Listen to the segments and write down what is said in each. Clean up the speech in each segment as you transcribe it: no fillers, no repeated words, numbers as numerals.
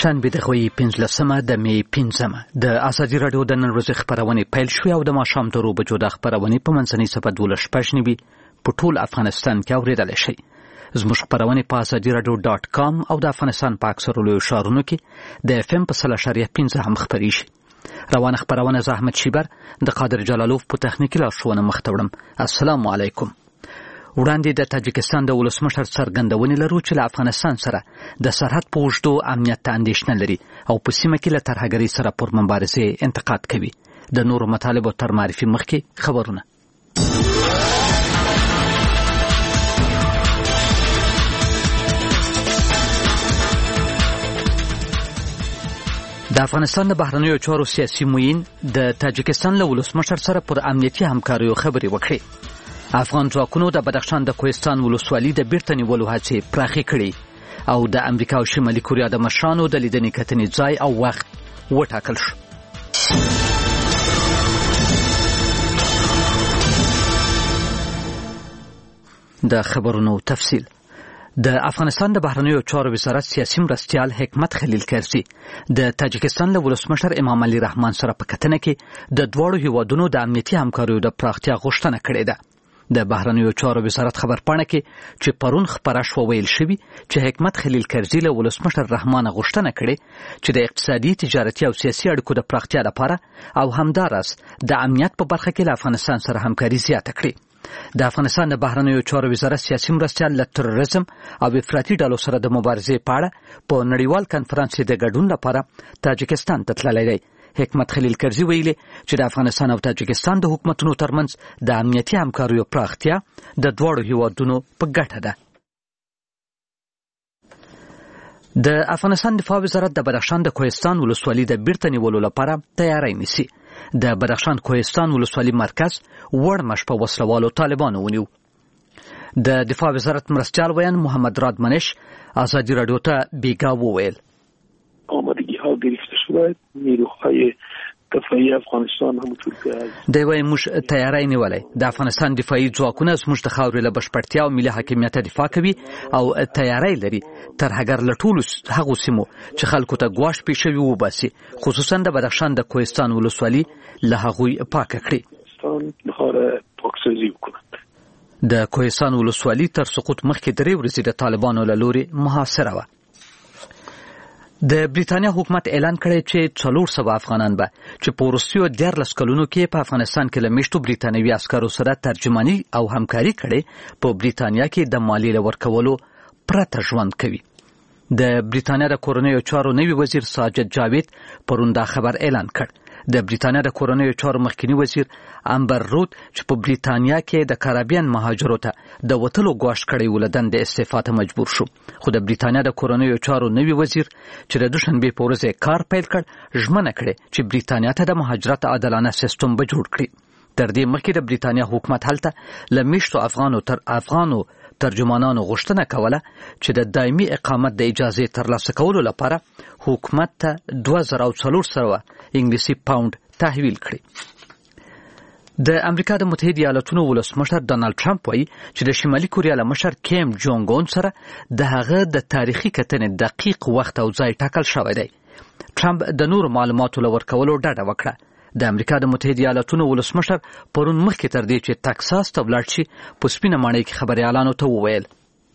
شنبه د غوي 15 د می 15 د ازادي رادیو د نن ورځې خبرونه پیل شوې او د ماښام درو بجو د خبرونه په منځنۍ صفه 12 په ټول افغانستان کې اوریدل شي. زموږ خبرونه په azadiaradio.com او د افغانستان په اکثرو لوی ښارونو کې د FM په 3.15 هم خبري شي. روانه خبرونه زحمت شیبر د قادر جلالوف په تخنیکی لارښوونه مختوړم. السلام علیکم. وړاندې د تاجکستان د ولسمشر څرګندونې لرو چې له افغانستان سره د سرحد په اوږدو امنیت ته اندېښنه لري او په سیمه کې له ترهګرۍ سره پر مبارزې انتقاد کوي. د نورو مطالبو تر معرفي مخکې خبرونه. د افغانستان د بهرنیو چارو سیاسي معین د تاجکستان له ولسمشر سره پر امنیتي همکاریو خبرې وکړې. افغان ځواکونو د بدخشان د کوهستان ولسوالۍ د بیرته نیولو هڅې پراخې کړې او د امریکا او شمالي کوریا د مشرانو د لیدنې کتنې ځای او وخت وټاکل شو. د خبرونو تفصیل. د افغانستان د بهرنیو چارو وزارت سیاسي مرستیال حکمت خلیل کرزي د تاجکستان له ولسمشر امام علي رحمان سره په کتنه کې د دواړو هیوادونو د امنیتي همکاریو د پراختیا غوښتنه کړې ده. د بهرنیو چارو وزارت خبرپاڼه کې چې پرون خبره شوه ویل شوي چې حکمت خلیل کرزي له ولسمشر رحمان غوښتنه کړې چې د اقتصادي، تجارتي او سیاسي اړیکو د پراختیا لپاره او همداراز د امنیت په برخه کې له افغانستان سره همکاري زیاته کړي. د افغانستان د بهرنیو چارو وزارت سیاسي مرستیال له تروریزم او افراطي ډلو سره د مبارزې په اړه په نړیوال کنفرانس د ګډون لپاره تاجکستان ته تللی دی. حکمت خلیل کرزي ویلي چې د افغانستان او تاجکستان د حکومتونو ترمنځ د امنیتي همکاریو پراختیا د دواړو هیوادونو په ګټه ده. د افغانستان دفاع وزارت د بدخشان د کوهستان ولسوالۍ د بیرته نیولو لپاره تیاری نیسي. د بدخشان کوهستان ولسوالۍ مرکز وړمش په وسلوالو طالبانو ونیو. د دفاع وزارت مرستیال ویان محمد راد منش ازادي رادیو ته بیگا وویل آمادگی ها گرفته شده. نیروهای دفاعی افغانستان همونطور که دی وايي موږ تیاری نیولای. د افغانستان دفاعي ځواکونه زموږ د خاورې له بشپړتیا او ملي حاکمیت دفاع کوي او تیاری لري ترهګر له ټولو هغو سیمو چې خلکو ته ګواښ پیښ شوی وباسي، خصوصا د بدخشان د کوهستان ولسوالۍ له هغوی پاکه کړي. پاکسازی وکړي. د کوهستان ولسوالۍ تر سقوط مخکې 3 ورځې د طالبانو له لوري محاصره وه. د بریتانیا حکومت اعلان کړی چې 400 افغانان به چې په وروستیو 14 کلونو کې په افغانستان کې له میشتو بریتانوي عسکرو سره ترجماني او همکاري کړي په بریتانیا کې د مالیې له ورکولو پرته ژوند کوي. د بریتانیا د کورنیو چارو نوي وزیر ساجد جاوید پرون دا خبر اعلان کړ. د بریتانیا د کورنیو چارو مخکنی وزیر امبر رود چې په بریتانیا کې د کارابین مهاجرو ته د وتلو ګواښ کړی ولدن د استعفا ته مجبور شو. خو د بریتانیا د کورنیو چارو نوي وزیر چې د دوشنبه په ورځ کار پیل کړ ژمنه کړې چې بریتانیا ته د مهاجرت عادلانه سیستم به جوړ کړي. تر دې مخکې د بریتانیا حکومت هلته له میشتو افغانو ترجمانانو غوښتنه کوله چې د دایمي اقامت د اجازه ترلاسه کولو لپاره حکومت ته 2400 انګلیسي پاوند تحویل کړي. د امریکا د متحده ایالاتونو ولسمشر ډانلډ ټرمپ وایي چې د شمالي کوریا له مشر کیم جونګ اون سره د هغه د تاریخي کتنې دقیق وخت او ځای ټاکل شوی دی. ټرمپ د نورو معلوماتو له ورکولو ډډه وکړه. د امریکا د متحده ایالاتونو ولسمشر پرون مخکې تر دې چې تکساس ته ولاړ شي په سپینه ماڼۍ کې خبريالانو ته وویل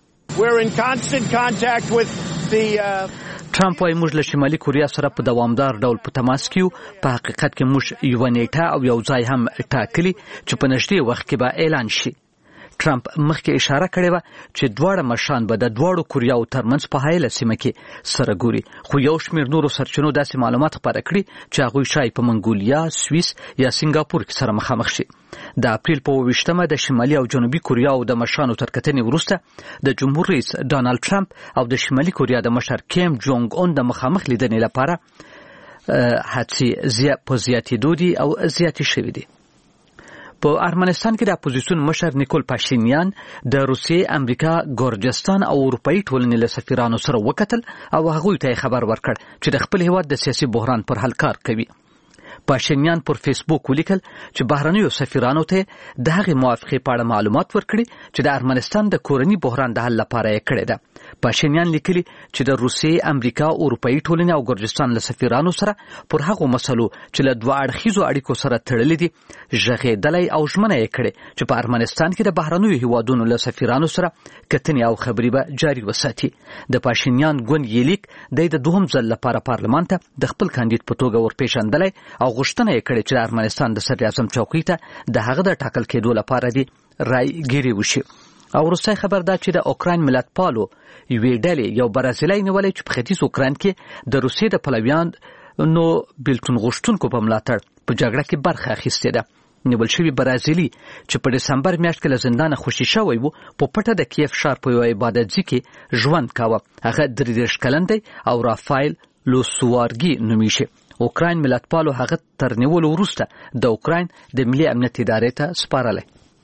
ټرمپ وايي موږ له شمالي کوریا سره په دوامدار ډول په تماس کې یو. په حقیقت کې موږ یو نیټه او یو ځای هم ټاکلی چې په نږدې وخت کې به اعلان شي. ټرمپ مخکې اشاره کړې وه چې دواړه مشران به د دواړو کوریاو ترمنځ په هایله سیمه کې سره ګوري، خو یو شمېر نورو سرچینو داسې معلومات خپاره کړي چې هغوی شاید په منګولیا، سویس یا سنګاپور کې سره مخامخ شي. د اپریل په 28 د شمالي او جنوبي کوریاو د مشرانو تر کتنې وروسته د جمهور رئیس ډانلډ ټرمپ او د شمالي کوریا د مشر کیم جونګ اون د مخامخ لیدنې لپاره هڅې په زیاتېدو دي او زیاتې شوي دي. په ارمنستان کې د اپوزیسیون مشر نیکول پاشینیان د روسیې، امریکا، ګورجستان او اروپאי ټولنې له سفیرانو سره وکتل او هغوی ته خبر ورکړ چې د خپل هیواد د سیاسي بحران پر حل کار کوي. پاشینیان پر فیسبوک ولیکل چې بهرنیو سفیرانو ته د هغې موافقې په اړه معلومات ورکړي چې د ارمنستان د کورني بحران د حل لپاره یې کړې ده. پاشینیان لیکلي چې د روسیې، امریکا، اروپایي ټولنې او ګرجستان له سفیرانو سره پر هغو مسلو چې له دوه اړخیزو اړیکو سره تړلې دي ژغېدلی او ژمنه یې کړې چې په ارمنستان کې د بهرنیو هیوادونو له سفیرانو سره کتنې او خبرې به جاري وساتي. د پاشینیان ګوند یلیک د دوهم ځل لپاره پارلمان ته د خپل کاندید په توګه ورپېژندلی او غوښتنه یې کړې چې د ارمنستان د صدراعظم چوکۍ ته د هغه د ټاکل کېدو لپاره دې رایګیرې وشي. او وروستی خبر دا چې د اوکراین ملتپالو یوې ډلې یو برازیلی نیولی چې په ختیځ اوکراین کې د روسیې د پلویانو بیلتون غوښتونکو په ملاتړ په جګړه کې برخه اخیستې ده. نیول شوی برازیلي چې په دسمبر میاشت کې له زندانه خوشي شوی و په پټه د کیف ښار په یوه عبادتځای کې ژوند کاوه. هغه 33 کلن دی او رافایل لوسوارګي نومیږي. اوکراین ملتپالو هغه تر نیولو وروسته د اوکراین د ملي امنیت ادارې ته سپارلی.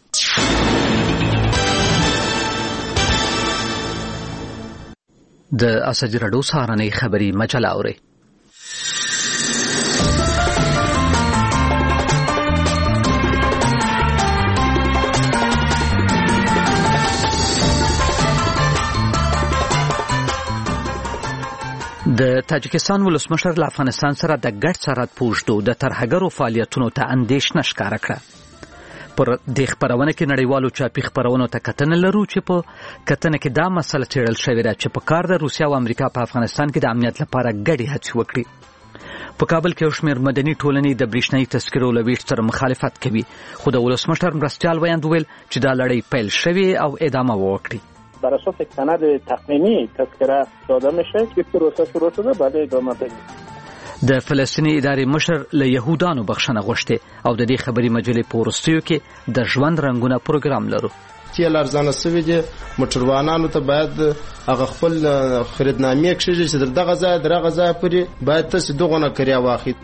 د ازادي راډیو سهارنۍ خبري مجله اورئ. د تاجکستان ولسمشر له افغانستان سره د ګډ سرحد په اوږدو د ترهګرو فعالیتونو ته اندېښنه ښکاره کړه. پر دې خبرونه کې نړیوالو چاپي خبرونو ته کتنه لرو چې په کتنه کې دا مسله څېړل شوې ده چې په کار د روسیا او امریکا په افغانستان کې د امنیت لپاره ګډې هڅې وکړي. په کابل کې یو شمېر مدني ټولنې د برېښنایي تذکرو له ویش سره مخالفت کوي، خو د ولسمشر مرستیال ویاند وویل چې دا لړۍ پیل شوې او ادامه وکړي. بر اساس سند تقنینی تذکره داده میشه که پروسه شروع شده بعد ادامه پیدا. د فلسطیني ادارې مشر له یهودانو بخښنه غوښتې او د دې خبري مجلې په وروستیو کې د ژوند رنګونه پروګرام لرو. تیل ارزانه سوي دي، موټروانانو ته باید هغه خپل خریدنامې کښېږي چې دغه ځای درغه ځای پورې باید تاسې دغونه کریا واخلئ.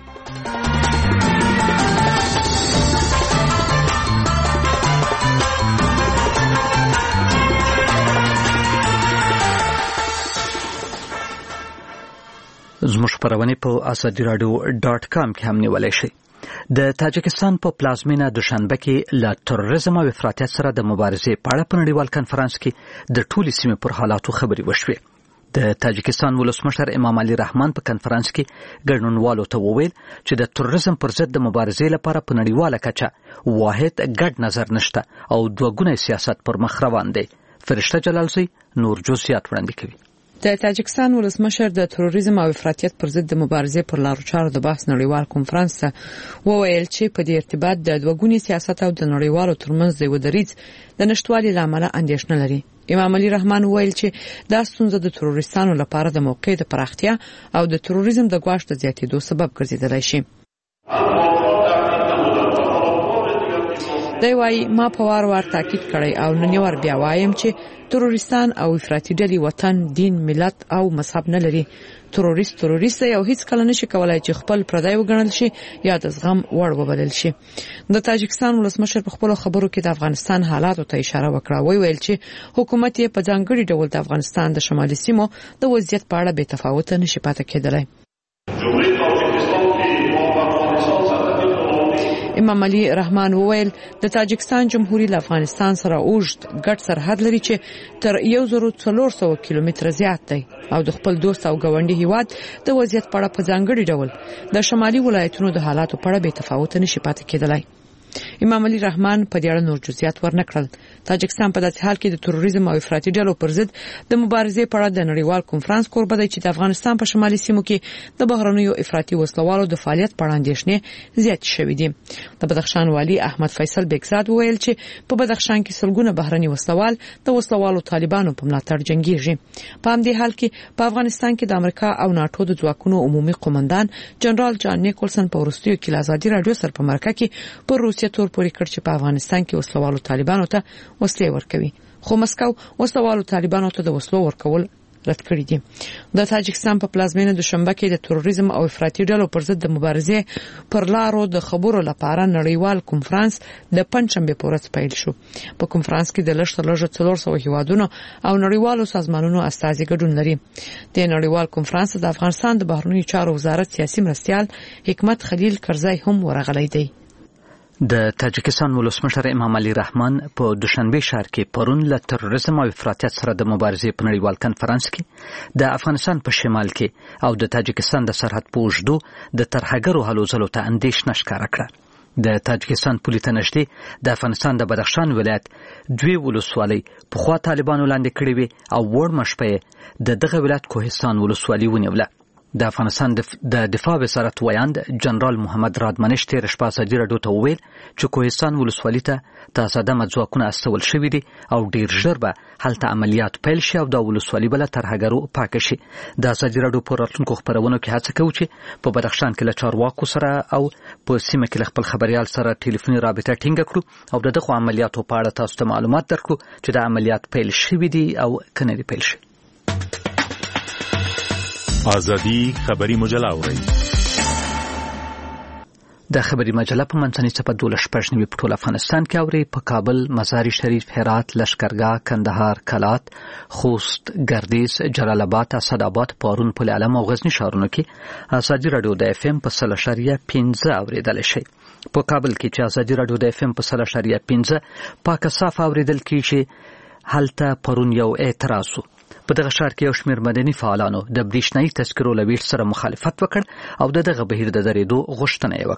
زموږ خپرونې په azadiradyo.com کې هم نیولی شئ. د تاجکستان په پلازمینه دوشنبه کې له تروریزم او افراطیت سره د مبارزې په اړه په نړیوال کنفرانس کې د ټولې سیمې پر حالاتو خبرې وشوې. د تاجکستان ولسمشر امام علي رحمان په کنفرانس کې ګډونوالو ته وویل چې د تروریزم پر ضد د مبارزې لپاره په نړیواله کچه واحد ګډ نظر نشته او دوه ګونی سیاست پر مخ روان دی. فرشته جلالزی نور جزئیات وړاندې کوي. د تاجکستان ولسمشر د تروریزم او افراطیت پر ضد د مبارزې پر لارو چارو د بحث نړیوال کنفرانس ته وویل چې په دې ارتباط د دوه ګونی سیاست او د نړیوالو ترمنځ د یو دریځ د نشټوالي لامل اندېښنه لري. امام علي رحمان وویل چې دا ستونزه د تروریستانو لپاره د موقع د پراختیا او د تروریزم د ګواښ د زیاتېدو سبب ګرځیدلی شي. دی وايي ما په وار تاکید کړی او نن یو بیا وایم چې تروریستان او افراطي ډلې وطن، دین، ملت او مذهب نه لري. تروریست دی او هیڅ کله نشي کولای چې خپل پردی وګڼل شي یا د زغم وړ وبلل شي. د تاجکستان ولسمشر په خپل خبرو کې د افغانستان حالاتو ته اشاره وکړه. ویل چې حکومت یې په ځانګړي ډول د افغانستان د شمالي سیمو د وضعیت په اړه بې تفاوت نشي پاتې کېدلی. امام علي رحمان وویل د تاجکستان جمهوریت له افغانستان سره اوږد ګډ سرحد لري چې تر 1400 کیلومتره زیات دی او د خپل دوست او ګاونډي هیواد د وضعیت په اړه په ځانګړي ډول د شمالي ولایتونو د حالاتو په اړه بې تفاوت نشي پاتې کېدلی. امام علي رحمان په دې اړه نور جزئیات ورنکړل. تاجکستان په داسې حال کې د تروریزم او افراطي ډلو پر ضد د مبارزې په اړه د نړیوال کنفرانس کوربه دی چې د افغانستان په شمالي سیمو کې د بهرنیو افراطي وسلوالو د فعالیت په اړه اندېښنې زیاتې شوې دي. د بدخشان والي احمد فیصل بیگزاد وویل چې په بدخشان کې سلګونه بهرني وسلوال د وسلوالو طالبانو په ملاتړ جنگيږي. په همدې حال کې په افغانستان کې د امریکا او ناتو د ځواکونو عمومي قومندان جنرال جان نیکولسن په وروستیو کې له ازادي راډیو سره په مرکه کې پر روسیه تور پورې کړ چې په افغانستان کې وسلوالو طالبانو ته وسلې ورکوي. خو مسکو وسلوالو طالبانو ته د وسلو ورکول رد کړی دي. د تاجکستان په پلازمینه دوشنبه کې د تروریزم او افراطي ډلو پر ضد د مبارزې پر لارو د خبرو لپاره نړیوال کنفرانس د پنځشنبه په ورځ پیل شو. په کنفرانس کې د لږ 400 هیوادونو او نړیوالو سازمانونو استازي ګډون لري. د نړیوال کنفرانس د افغانستان د بهرنیو چارو وزارت سیاسي مرستیال حکمت خلیل کرزی هم ورغلی دی. د تاجکستان ولسمشر امام علي رحمان په دوشنبه ښار کې پرون له تروریزم او افراطیت سره د مبارزې په نړیوال کنفرانس کې د افغانستان په شمال کې او د تاجکستان د سرحد په اوږدو د ترهګرو هلو ځلو ته اندېښنه ښکاره کړه. د تاجکستان پولې ته نږدې د افغانستان د بدخشان ولایت 2 ولسوالۍ پخوا طالبانو لاندې کړې وې او وړ مشپه د دغه ولایت کوهستان ولسوالۍ ونیوله. د افغانستان د دفاع وزارت ویاند جنرال محمد رادمنش تیر شپه ازادي راډیو ته وویل چې کوهستان ولسوالۍ ته تازه دمه ځواکونه استول شوي دي او ډیر ژر به هلته عملیات پیل شي او د ولسوالۍ به له ترهګرو پاکه شي. د ازادي راډیو په راتلونکو خپرونو کې هڅه کوو چې په بدخشان کې له چارواکو سره او په سیمه کې له خپل خبريال سره ټلیفوني رابطه ټینګه کړو او دغه عملیاتو په اړه تاسو ته معلومات درکړو چې د عملیات پیل شوي دي او کنه دي پیل شي. آزادی خبری مجله اورئ. د خبری مجله په منځنۍ څپه 12 په ټول افغانستان کې اوري. په کابل، مزار شریف، هرات، لشکرګاه، کندهار، کلات، خوست، ګردیز، جلال آباد، اسداباد، پارون، پل علم او غزنی ښارونو کې ازادي راډیو د FM په 0.15 اوریدل شي. په کابل کې چې ازادي راډیو د FM په 0.15 پاکه صاف اوریدل کیږي. هلته پرون یو اعتراض و. په دغه ښار کې یو شمېر مدني فعالانو د برېښنایي تذکرو له ویش سره مخالفت وکړ او دغه بهیر د درېدو غوښتنه یې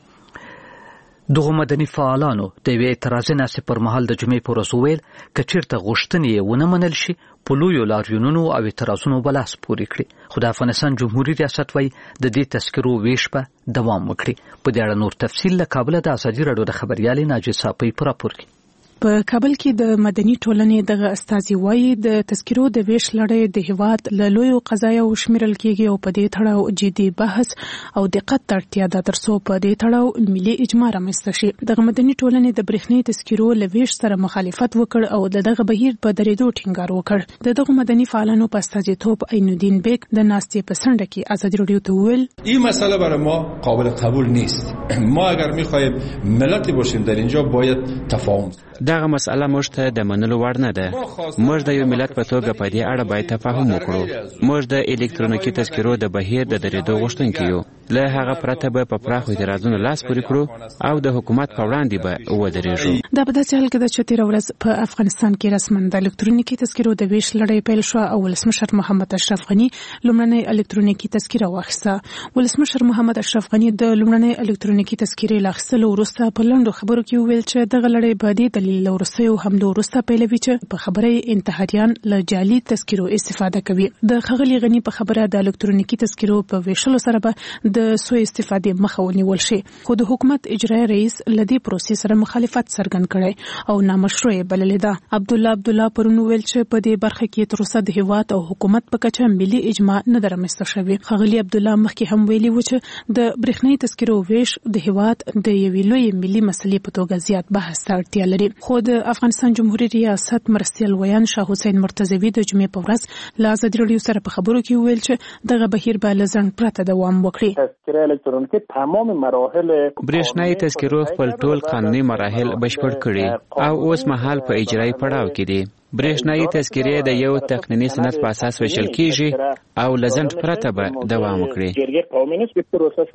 وکړه. دغه مدني فعالانو د یوې اعتراضي ناستې پر مهال د جمعې په ورځ وویل که چېرته غوښتنې یې ونه منل شي په لویو لاریونونو او اعتراضونو به لاس پورې کړي. خو د افغانستان جمهوري ریاست وایي د دې تذکرو ویش به دوام وکړي. په دې اړه نور تفصیل له کابله د ازادي راډیو د خبریالې ناجیه صافۍ په راپور کې. په کابل کې د مدني ټولنې دغه استازي وایي د تذکرو د ویش لړۍ د هیواد له لویو قضایاو شمیرل کېږي او په دې تړاو جدي بحث او دقت ته اړتیا ده ترڅو په دې تړاو ملي اجماع رامنځته شي. دغه مدني ټولنې د برېښنایي تذکرو له ویش سره مخالفت وکړ او دغه بهیر په درېدو ټینګار وکړ. دغه مدني فعالانو په استازیتوب عینالدین بیگ د ناستې په څنډه کې ازادي راډیو ته وویل این مسئله برای ما قابل قبول نیست. ما اگر می‌خوایم ملتی باشیم در اینجا باید تفاهم. دغه مسئله موږ ته د منلو وړ نه ده. موږ د یو ملت په توګه په دې اړه باید تفاهم وکړو. موږ د الکترونیکي تذکرو د بهیر د درېدو غوښتونکي یو. له هغه پرته به په پراخو اعتراضونو لاس پورې کړو او د حکومت په وړاندې به ودرېږو. دا په داسې حال کې ده چې تېره ورځ په افغانستان کې رسما د الکترونیکي تذکرو د ویش لړۍ پیل شوه او ولسمشر محمد اشرف غني لومړنۍ الکترونیکي تذکره واخیسته. ولسمشر محمد اشرف غني د لومړنۍ الکترونیکي تذکرې له اخیستلو وروسته په لنډو خبرو کې وویل چې دغه لړۍ به د دلیل له وروستیو حملو وروسته پیلوي چې په خبره انتحاریان له جعلي تذکرو استفاده کوي. د ښاغلي غني په خبره د الکترونیکي تذکرو په ویشلو سره به د سوء استفادې مخه ونیول شي. خو د حکومت اجرایي رئیس له دې پروسې سره مخالفت څرګند کړی او نامشروع بللې ده. عبدالله پرون ویل چې په دې برخه کې تر اوسه د هیواد او حکومت په کچه ملي اجماع نه ده رامنځته شوې. ښاغلي عبدالله مخکې هم ویلي و چې د برېښنایي تذکرو ویش د هیواد د یوې لویې ملي مسلې په توګه زیات بحث ته اړتیا لري. خو د افغانستان جمهوریت ریاست مرستیال ویان شاه حسین مرتضوی د جمعې په ورځ له ازادي راډیو سره په خبرو کې ویل چې دغه بهیر به له ځنډ پرته دوام وکړي. تذکره الکترونیکي تمام مراحل برېښنایي تذکرو خپل ټول قانوني مراحل بشپړ کړي او اوس مهال په اجرایي پړاو کې دي. برېښنایي تذکرې د یو تقنیني سند په اساس ویشل کیږي او لزند پرته به دوام وکړي.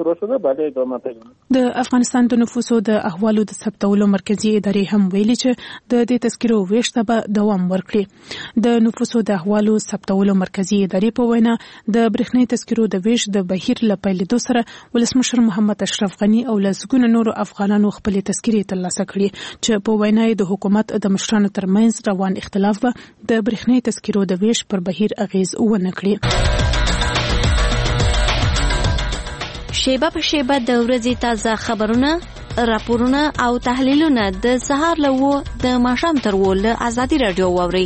د افغانستان د نفوسو د احوالو د ثبتولو مرکزی ادارې هم ویلي چې د دې تذکرو ویش ته به دوام ورکړي. د نفوسو د احوالو ثبتولو مرکزی ادارې په وینا د برېښنایي تذکرو د ویش د بهیر له پیلېدو سره ولسمشر محمد اشرف غني او لسګونه نورو افغانانو خپل تذکرې ترلاسه کړي چې په وینا یې د حکومت د مشرانو ترمنځ روان اختلاف به د برېښنایي تذکرو د ویش پر بهیر اغیز ونه کړي. شیبه په شیبه د ورځې تازه خبرونه، راپورونه او تحلیلونه د سهار له 9 د ماښام تر 10 له ازادي راډیو واورئ.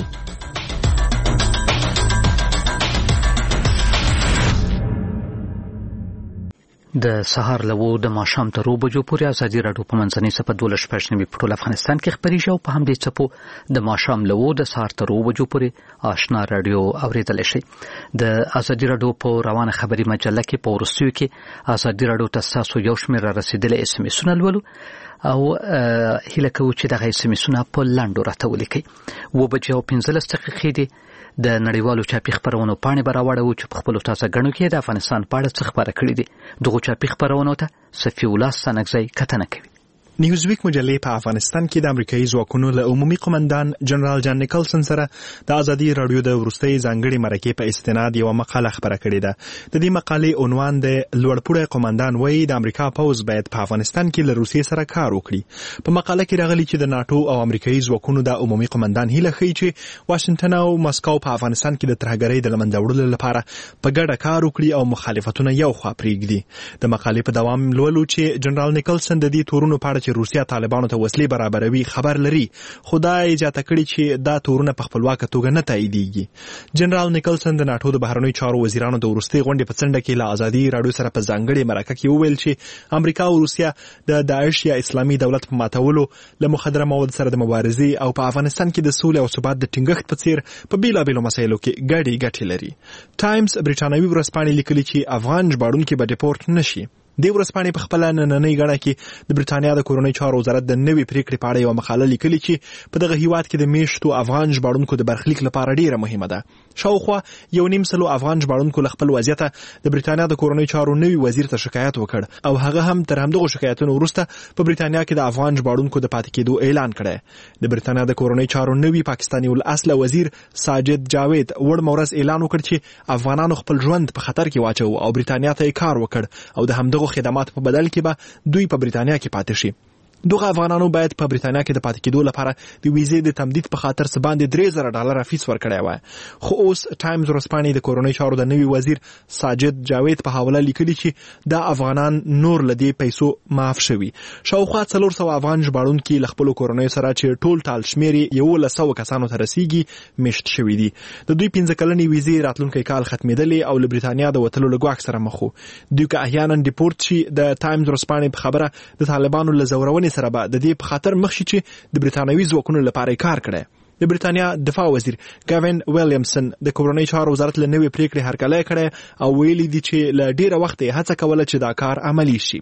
د سهار له د ماښام تر 2 بجو پورې ازادي راډیو په منځنۍ صفه 12 په ټول افغانستان کې خبري شو. په همدې څپو د ماښام له د سهار تر 2 بجو پورې آشنا راډیو اوریدل شي. د ازادي راډیو په روانه خبري مجله کې په ورستیو کې ازادي راډیو ته تاسو یو شمېر رسیدلې اس ام اس ولولو او هله کوي چې دغه اس ام اس په لاندو راته ولیکي. 2:15 دي د نړیوالو چاپی خبرونو پاڼې براوړو چې په خپل تازه غنو کې د افغانستان په اړه څه خبره کړې دي. دغه چاپی خبرونو ته صفی الله سنگزی کتنه کوي. نیوزویک مجلې په افغانستان کې د امریکایي ځواکونو له عمومي قومندان جنرال جان نیکلسن سره د ازادي راډیو د ورستۍ ځانګړي مرکې په استناد یو مقاله خبره کړې ده. د دې مقالې عنوان د لوړپوړی قومندان وایي د امریکا پوز باید په افغانستان کې له روسیې سره کار وکړي. په مقاله کې راغلي چې د ناتو او امریکایي ځواکونو د عمومي قومندان هیله ښیي چې واشنگټن او مسکو په افغانستان کې د ترهګرۍ د لمنځه وړلو لپاره په ګډه کار وکړي او مخالفتونه یو خوا پرېږدي. د مقالې په دوام لولو چې جنرال نیکلسن د دې تورونو په اړه چې روسیا طالبانو ته وسلې برابروي خبر لري، خدای اجازه کړی چې دا تورونه په خپلواکه توګه نه تاییدېږي. جنرال نیکلسن د ناتو د بهرنیو چارو وزیرانو د ورستۍ غونډې په څنډه کې له ازادي راډیو سره په ځانګړي مرکه کې وویل چې امریکا او روسیا د داعش یا اسلامي دولت په ماتولو له مخدره مواد سره د مبارزې او په افغانستان کې د سولې او ثبات د ټینګښت په څیر په بیلابیلو مسایلو کې ګډې لري. ټایمز برېټانوي ورځپاڼې لیکلي چې افغان ژباړونکي به ډیپورټ نشي. د ورځپاڼې په خپل نننۍ غړه کې د برېټانیا د کورنۍ چارو وزارت د نوې پریکړې په اړه یو مقاله لیکلي چې په دغه هیواد کې د میشتو افغان ژباړونکو د برخلیک لپاره ډیره مهمه ده. شاوخوا 1.5 افغان ژباړونکو له خپل وضعیت د برېټانیا د کورنۍ چارو نوي وزیر ته شکایت وکړ او هغه هم تر همدغه شکایتونو وروسته په برېټانیا کې د افغان ژباړونکو د پاتې کېدو اعلان کړی. د برېټانیا د کورنۍ چارو نوي پاکستاني الاصل وزیر ساجد جاوید وړ مورز اعلان وکړ چې افغانانو خپل ژوند په خطر کې واچو او برېټانیا ته کار وکړ او د همدغه خدمات په بدل کې به دوی په برېټانیا کې پاتې شي. دغه افغانانو باید په برېټانیا کې د پاتې کېدو لپاره د ویزې د تمدید په خاطر څه باندې $3,000 فیس ورکړی وای. خو اوس ټایمز ورځپاڼې د کورنۍ چارو د نوي وزیر ساجد جاوید په حواله لیکلي چې دا افغانان نور له دې پیسو معاف شوي. شاوخوا 400 افغان ژباړونکي له خپلو کورنیو سره چې ټول ټال شمېر یې 1100 کسانو ته رسیږي میشت شوي دي. د دوی 15 کلنې ویزې راتلونکی کال ختمېدلې او له برېټانیا د وتلو له ګواښ سره مخ وو. دوی که احیانا ډیپورټ شي د ټایمز ورځپاڼې په خبره د طالبانو له زورونې سره به د دې خاطر مخ شي چې د برېټانوي ځواکونو لپاره کار کړي. د برېټانیا دفاع وزیر گاوین ویلیامسن د کورنۍ چارو وزارت له نوې پریکړې هرکلی کړی او ویلي دي چې له ډیره وخت یې هڅه کوله چې دا کار عملي شي.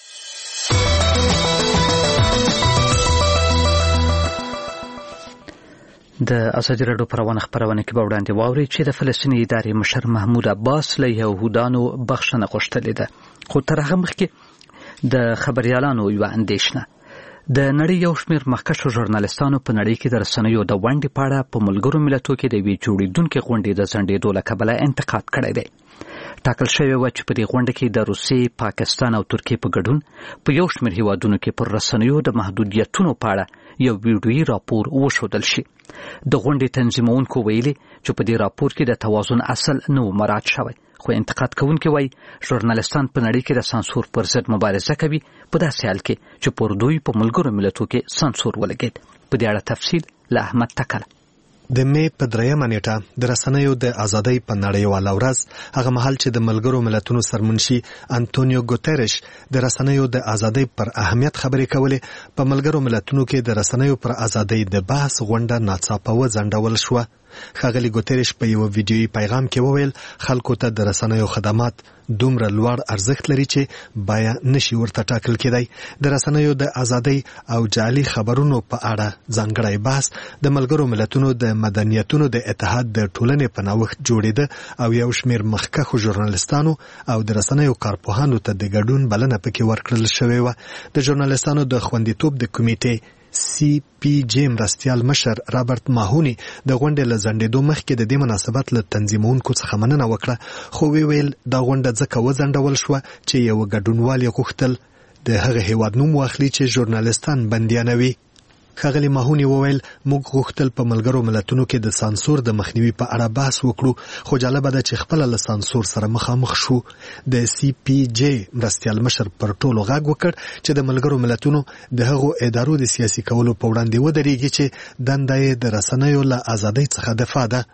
د ازادي راډیو پر روانه خبرونه کې به وړاندې واوري چې د فلسطیني ادارې مشر محمود عباس له یهودانو بخښنه غوښتلې ده. خو تر هغه مخکې د خبريالانو یو اندېښنه د نړۍ یو شمېر مخکښو ژورنالستانو په نړۍ کې د رسنیو د ونډې په اړه په ملګرو ملتونو کې د یوې جوړېدونکې غونډې د ځنډېدو له کبله انتقاد کړی دی. ټاکل شوی و چې په دې غونډه کې د روسیې، پاکستان او ترکیې په ګډون په یو شمېر هیوادونو کې پر رسنیو د محدودیتونو په اړه یو ویډیویي راپور وښودل شي. د غونډې تنظیمونکو ویلي چې په دې راپور کې د توازن اصل نه و مراعات شوی. خو انتقاد کوونکي وایي ژورنالستان په نړۍ کې د سانسور پر ضد مبارزه کوي په داسې حال کې چې پر دوی په ملګرو ملتونو کې سانسور ولګېد. په دې اړه تفصیل له احمد تکل. د می په 3 نیټه د رسنیو د ازادۍ په نړیواله ورځ هغه مهال چې د ملګرو ملتونو سرمنشي انټونیو ګوتریش د رسنیو د ازادۍ پر اهمیت خبرې کولې، په ملګرو ملتونو کې د رسنیو پر ازادۍ د بحث غونډه ناڅاپه وځنډول شوه. ښاغلي ګوتریش په یو ویډیویي پیغام کې وویل خلکو ته د رسنیو خدمات دومره لوړ ارزښت لري چې باید نشي ورته ټاکل کېدی. د رسنیو د ازادۍ او جعلي خبرونو په اړه ځانګړی بحث د ملګرو ملتونو د مدنیتونو د اتحاد د ټولنې په نوښت جوړېده او یو شمېر مخکښو ژورنالستانو او د رسنیو کارپوهانو ته د ګډون بلنه پکې ورکړل شوې وه. د ژورنالستانو د خوندیتوب د کمیټې سی پی جی مرستیال مشر رابرټ ماهونی د غونډې له ځنډېدو مخکې د دې مناسبت له تنظیمونکو څخه مننه وکړه، خو ویل دا غونډه ځکه وځنډول شوه چې یو ګډونوال یې غوښتل د هغه هیواد نوم واخلي چې ژورنالستان بندیانوي. ښاغلي ماهونی وویل موږ غوښتل په ملګرو ملتونو کې د سانسور د مخنیوي په اړه بحث وکړو، خو جالبه ده چې خپله له سانسور سره مخامخ شو. د سی پی جی مرستیال مشر پر ټولو غږ وکړ چې د ملګرو ملتونو د هغو ادارو د سیاسي کولو په وړاندې ودرېږي چې دنده یې د رسنیو له ازادۍ څخه دفاع ده.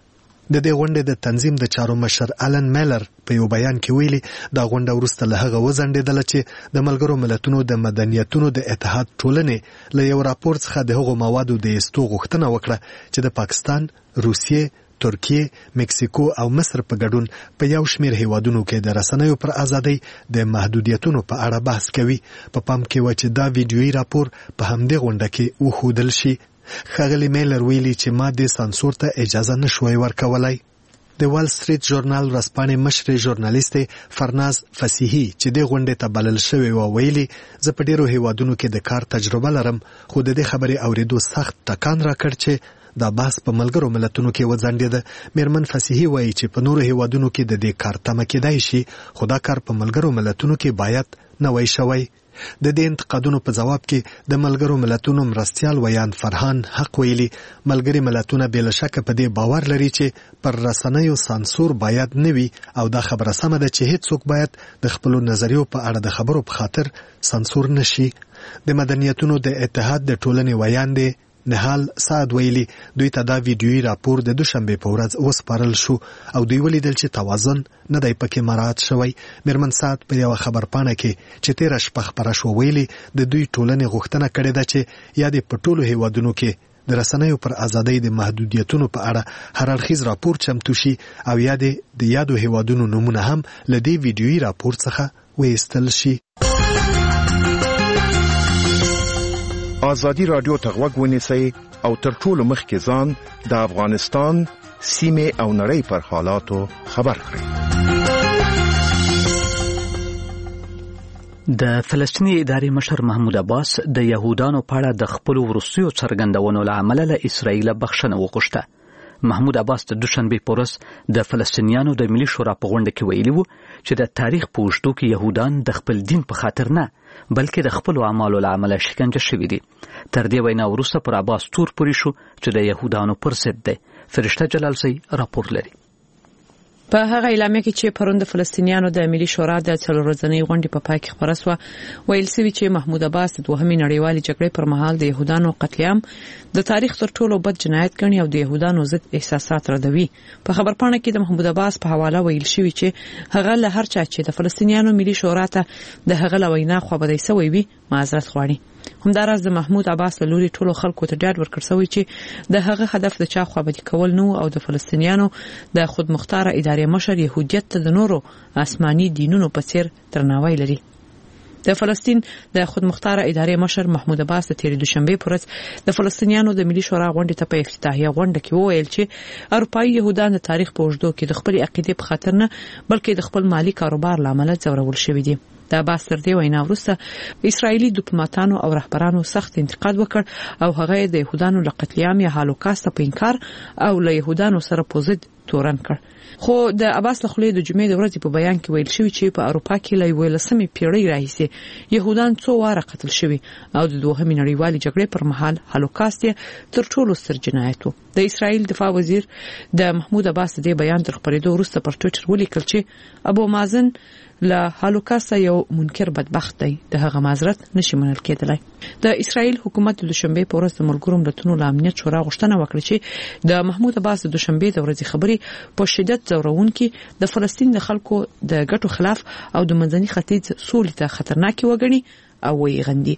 د دې غونډې د تنظیم د چارو مشر آلن میلر په یو بیان کې ویلي دا غونډه وروسته له هغه وځنډېدله چې د ملګرو ملتونو د مدنیتونو د اتحاد ټولنې له یو راپور څخه د هغو موادو د ایستو غوښتنه وکړه چې د پاکستان، روسیې، ترکیه، مکسیکو او مصر په ګډون په یو شمېر هیوادونو کې د رسنیو پر ازادۍ د محدودیتونو په اړه بحث کوي. په پام کې و چې دا ویډیويي راپور په همدې غونډه کې وښودل شي. ښاغلي میلر ویلي چې ما د سانسور ته اجازه نشوای ورکولای. د وال سټریټ ژورنال ورځپاڼې مشر ژورنالیستې فرناز فسیحي چې د غونډې ته بلل شوی و ویلي زه په ډیرو هیوادونو کې د کار تجربه لرم خو د دې خبرې اوریدو سخت ټکان راکړ چې دا بحث په ملګرو ملتونو کې وځنډېده. میرمن فسیحي وایي چې په نورو هیوادونو کې د دې کار تمه کېدای شي خو دا کار په ملګرو ملتونو کې باید نه وای شوی. د دې انتقادونو په جواب کې د ملګرو ملتونو مرستیال ویان فرهان حق ویلي ملګري ملتونه بل شک په دې باور لري چې پر رسنیو سانسور باید نه وي او دا خبره سمه ده چې هیڅوک باید د خپل نظریو په اړه د خبرو په خاطر سانسور نشي. د مدنیتونو د اتحاد د ټولنې ویان دی نهال سعد ویلي دوی ته دا ویډیويي راپور د دوشنبه په ورځ وسپارل شو او دوی ولیدل چې توازن نه دی پکې مراعات شوی. میرمن سعد په یو خبرپاڼه کې چې 13 شپه خبره شو ویلي د دوی ټولنې غوښتنه کړې ده چې یا د پټولو هیوادونو کې د رسنیو پر ازادۍ د محدودیتونو په اړه هر اړخیز راپور چمتو شي او یا د یادو هیوادونو نمونه هم له دې ویډیويي راپور څخه وایستل شي. آزادی رادیو ته غوږ ونیسئ او تر ټولو مخکې ځان د افغانستان سیمې او نړۍ پر حالاتو خبر کړئ. د فلسطیني ادارې مشر محمود عباس د يهودانو په اړه د خپل وروستیو څرګندونو له امله له اسرائیل بخښنه وغوښته. محمود عباس د دوشنبه په ورځ د فلسطینیانو د ملي شورا په غونډه کې ویلي وو چې د تاریخ په اوږدو کې يهودان د خپل دین په خاطر نه بلکې د خپل اعمالو له امله شکنجه شوي دي. تر دې وینا وروسته پر عباس تور پوري شو چې د يهودانو پر ضد دی. فرشته جلالزی راپور لري. په هغه اعلامیه کې چې پرون د فلسطینیانو د ملي شورا د څلور ورځنۍ غونډې په پای کې خبره شوه ویل شوی چې محمود عباس د دوهمې نړیوالې جګړې پر مهال د يهودانو قتل عام د تاریخ تر ټولو بد جنایت ګڼي او د يهودانو ضد احساسات ردوي. په خبرپاڼه کې د محمود عباس په حواله ویل شوی چې هغه له هر چا چې د فلسطینیانو ملي شورا ته د هغه لوینا خو بدای سوی وي معذرت غواړي. همداراز د محمود عباس له لوري ټولو خلکو ته ډاډ ورکړ شوی چې د هغه هدف د چا خوابدي کول نه او د فلسطینیانو د خود مختاره ادارې مشر يهودیت ته د نورو آسماني دینونو په څیر درناوی لري. د فلسطین د خود مختاره ادارې مشر محمود عباس د تیر دوشنبه پر ورځ د فلسطینیانو د ملي شورا غونډې ته په افتتاحیه غونډه کې وویل چې اروپایي يهودان د تاریخ په اوږدو کې د خپل عقیدې په خاطر نه بلکې د خپل مالی کاروبار لامل ځورول شوی دي. د عباس تر دې وینا وروسته اسرایلی ډیپلوماټانو او رهبرانو سخت انتقاد وکړ او هغه د يهودانو له قتل عام یا هالوکاست په انکار او له يهودانو سره په ضد تورن کړ. خو د عباس له خلې د جمعې د ورځې په بیان کې ویل شوی چې په اروپا کې له 18مې پیړۍ راهیسې يهودان څو واره قتل شوي او د دوهمې نړیوالې جګړې پر مهال هالوکاست تر ټولو ستر جنایت و. د اسرایل دفاع وزیر د محمود عباس د بیان تر خبرېدو وروسته پر ټویټر ولیکل چې ابو مازن له هالوکاست یو منکر بدبخت دی د هغه معذرت نشي منل کېدلای. د اسرایل حکومت د دوشنبه په ورځ د ملګرو ملتونو له امنیت شورا غوښتنه وکړه چې د محمود عباس د دوشنبه د ورځې خبري په شدت ځورونکي د فلسطین د خلکو د ګټو خلاف او د منځني ختیځ سولې ته خطرناکي وګڼي او ویې غندي.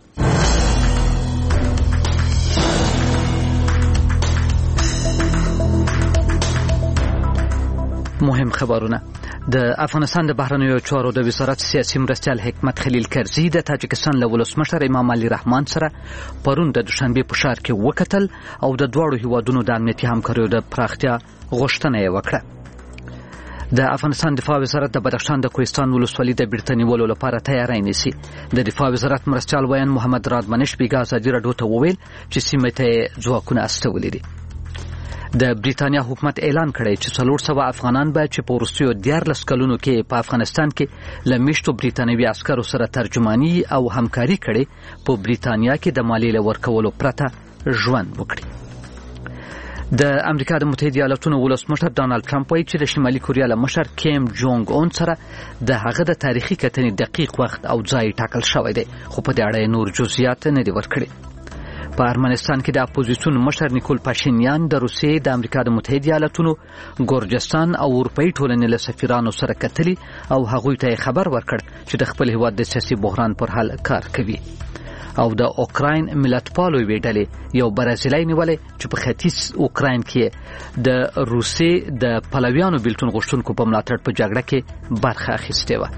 مهم خبرونه. د افغانستان د بهرنیو چارو د وزارت سیاسي مرستیال حکمت خلیل کرزي د تاجکستان له ولسمشر امام علي رحمان سره پرون د دوشنبه په ښار کې وکتل او د دواړو هیوادونو د امنیتي همکاریو د پراختیا غوښتنه یې وکړه. د افغانستان دفاع وزارت د بدخشان د کوهستان ولسوالۍ د بیرته نیولو لپاره تیاری نیسي. د دفاع وزارت مرستیال ویان محمد رادمنش بیګا ازادي راډیو ته وویل چې سیمې ته ځواکونه استولي دي. د بریتانیا حکومت اعلان کړی چې 400 افغانان به چې په وروستیو 14 کلونو کې په افغانستان کې له میشتو بریتانوي عسکرو سره ترجمانی او همکاري کړي په بریتانیا کې د مالیې له ورکولو پرته ژوند وکړي. د امریکا د متحده ایالاتونو ولسمشر ډانلډ ټرمپ وایي چې د شمالي کوریا له مشر کیم جونګ اون سره د هغه د تاریخي کتنې دقیق وخت او ځای ټاکل شوی دی خو په دې اړه نور جزئیات نه دي ورکړي. په ارمنستان کې د اپوزیسیون مشر نیکول پاشینیان د روسیې د امریکا د متحده ایالاتونو ګورجستان او اروپאי ټولنې له سفیرانو سره کتلي او هغوی ته خبر ورکړ چې د خپل هیواد د سیاسي بحران پر حل کار کوي. او د اوکراین ملتپالو ویډلې یو برازیلای نیولې چې په ختیځ اوکراین کې د روسیې د پلویانو بیلتون غوښتونکو په ملاتړ په جګړه کې برخه اخیستې و.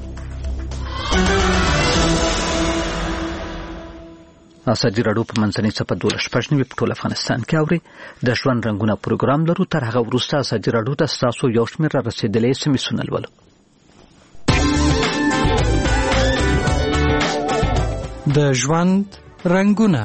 ازادي راډیو په منځنۍ صفحه 12 په ټول افغانستان کې اوري د ژوند رنگونه پروګرام لرو. تر هغه وروسته ازادي راډیو د تاسو یو شمېر را رسیدلې سمې لولو. د ژوند رنگونه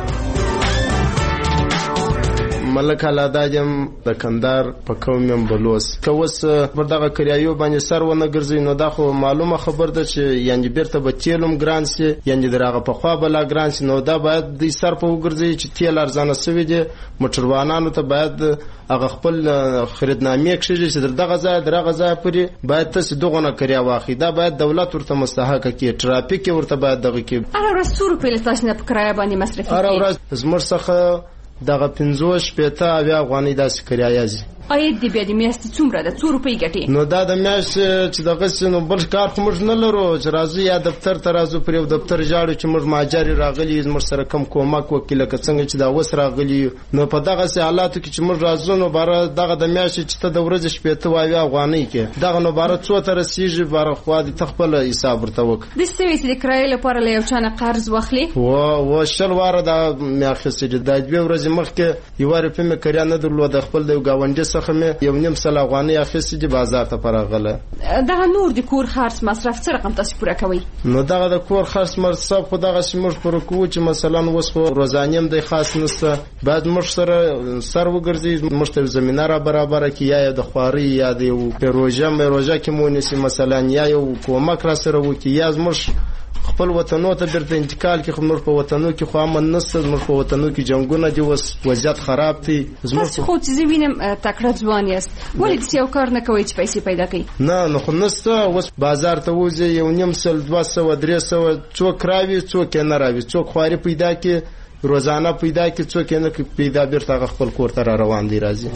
ملک علاداجم د کندار په قوم یم بلوس که اوس پر دغه کریایو باندې سر ونه ګرځي نو دا خو معلومه خبر ده چې یعنی بیرته به تیلم ګران سي یعنی درغه په خوا بلا ګران سي نو دا باید د سر په وګرځي چې تیل ارزانه سوي دي موټروانانو ته باید هغه خپل خریدنامې کړي چې دغه ځای درغه ځای پرې باید تاسو دغه نه کریا واخی دا باید دولت ورته مستحق کړي ټرافیک ورته باید دغه کې هر ورځ سور په لاسنه په کرایه باندې مصرف هر ورځ زموږ څخه دغه 50 پېته اویا افغانۍ داسې کریایي اید دی بیا د میاشتې څومره ده 2 روپۍ ګټي نو دا د میاشتې چې دغه سينو بل کار خو موږ نه لرو چې راځي یا دفتر ته راځو پر یو دفتر جاړو چې موږ ماجری راغلي موږ سره کم کومک وکیل که څنګه چې دا وس راغلي نو په دغه حالاتو کې چې موږ راځو نو بار دغه د میاشتې چې ته د ورځې شپې ته وایي افغانۍ کې دغه نو بار څو تر سیږي بار خو د تخپل حساب ورته وک د سوي چې د کرایې لپاره له یو چانه قرض واخلي و شل واره دا میاخسي د دوه ورځې مخکې یو واره په مې کړیا نه درلود خپل د گاونډي څخه مې یو نیم سل افغانۍ اخیستې دي بازار ته پراغله دغه نور د کور خرڅ مصرف څه رقم تاسو پوره کوي نو دغه د کور خرڅ مصرف خو دغه شمر پر کوو چې مثلا وس خو روزانیم د خاص نسته بعد مش سره سر وګرځي مشته زمينه را برابر کی یا د خواري یا د پروژه کې مونږ مثلا یا یو کومک را سره وکي یا مش خپل وطنو ته درته انتقال کې خمر په وطنو کې خو امن نسته زموږ په وطنو کې جنگونه دي وضعیت خراب دي زموږ خو چې وینم تکړه ځوان یاست ولې د یو کار نه کوي چې پیسې پیدا کړئ نه خو نسته اوس بازار ته وځي یو نیم سل 200 300 څوک راوي څوک نه راوي څوک خواري پیدا کې روزانه پیدا کې څوک نه پیدا بیرته خپل کور ته روان دي راځي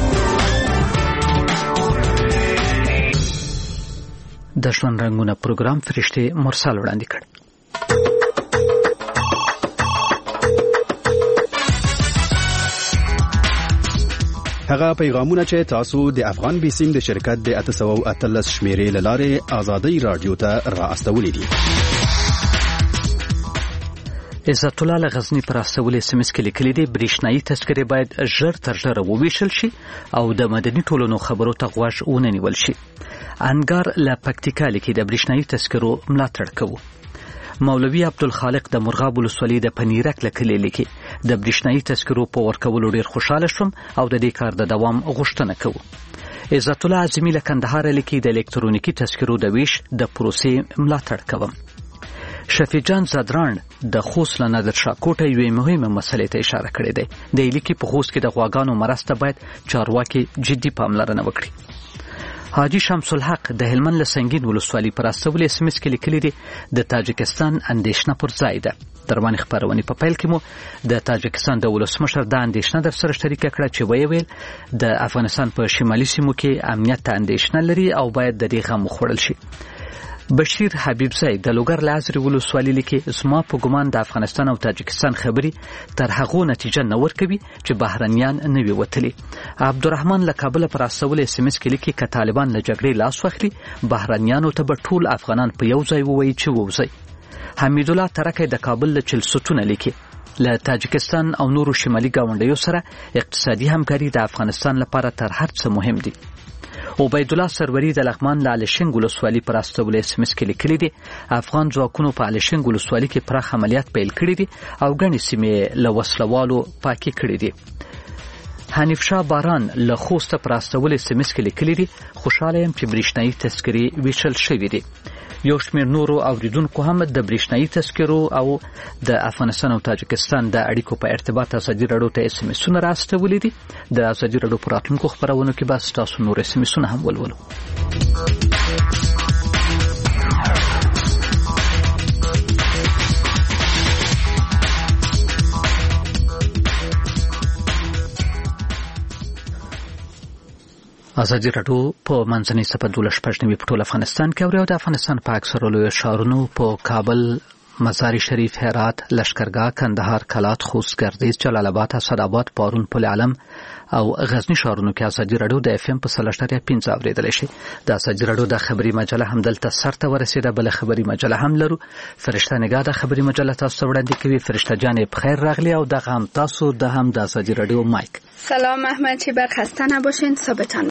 د ژوند رنگونه پروګرام فرشته مرسل وړاندې کړ. هغه پیغامونه چې تاسو د افغان بیسیم د شرکت د 813 شمیرې لاره آزادی رادیو ته را استولې دي. عزت الله غزنی پر استولې سمس کې لیکلي دي برېښنايي تذکرې باید ژر تر ژره وویشل شي او د مدني ټولنو خبرو ته غوږ ونه نیول شي. انګار له پکتیکا لیکي د برېښنايي تذکرو ملاتړ کوو. مولوی عبدالخالق د مرغاب ولسوالۍ د پنیرک لیکلي لیکي د برېښنايي تذکرو په ورکولو ډیر خوشاله شوم او د دې کار د دوام غوښتنه کوو. عزت الله اعظمي له کندهار لیکي د الکترونیکي تذکرو د ویش د پروسې ملاتړ کوم. شفیع جان زدران د خوست له نادرشاه کوټه یوې مهمه مسلې ته اشاره کړې ده. د لیکي په خوست کې د غواګانو مرسته باید چارواکي جدي پاملرنه وکړي. حاجی شمس الحق د هلمند له سنگین ولسوالۍ پر استولې سمس کې لیکلي دي د تاجکستان اندېښنه پر ځای ده. ترمن خبرونه په پیل کې مو د تاجکستان د ولسمشر د اندېښنه در سره شریک کړه چې ویل د افغانستان په شمالي سیمو کې امنیت ته اندېښنه لري او باید د دې غم وخوړل شي. بشیر حبیب زید د لوګر لازري ولسوالۍ لیکي زما په ګمان د افغانستان او تاجکستان خبري تر هغه نتیجه نه ورکوي چې بهرنیان نه وي وتلي. عبدالرحمن له کابل پر استول اس ام اس کې لیکي ک طالبان له جګړې لاس واخلي بهرنیانو ته به ټول افغانان په یو ځای ووایي چې ووځي. حمید الله ترکه د کابل له چلسوتونه لیکي له تاجکستان او نورو شمالي ګاونډیو سره اقتصادي همکاري د افغانستان لپاره تر هر څه مهم دي. عبید الله سروری د لغمان له علشنګ ولسوالۍ پر استول اس ام اس کې لیکلي دي افغان ځواکونو په علشنګ ولسوالۍ کې پراخ عملیات پیل کړي دي او ګڼې سیمې له وسلوالو پاکي کړي دي. حنیف شاه باران له خوسته پر استول اس ام اس کې لیکلي دي خوشاله يم چې برېښنايي تذکرې ویشل شوې دي. یو شمېر نورو اوریدونکو هم د برېښنايي تذکرو او د افغانستان او تاجکستان د اړیکو په ارتباط ازادي راډیو ته اس ام اسونه راستولي دي. د ازادي راډیو پر راتلونکو خبرونو کې به تاسو نور اس ام اسونه هم ولولو. ازادي راډیو په منځنۍ صفه 12 په ټول افغانستان کې او د افغانستان په اکثره لوی ښارونو په کابل، مزار شریف، هرات، لشکرګاه، کندهار، کلات، خوست، ګردیز، جلال آباد، اسداباد، پارون، پل علم او غزنی ښارونو کې ازادي راډیو د اف ام په 3.5 اوریدل شي. د ازادي راډیو د خبري مجله هم دلته سرته ورسیده. بل خبري مجله هم لرو. فرشته نگاه د خبري مجله تاسو وړاندې کوي. فرشته جان بخیر راغلی او دغه هم تاسو د ازادي راډیو مایک. سلام احمد، چه بر خسته نباشین. صبحتان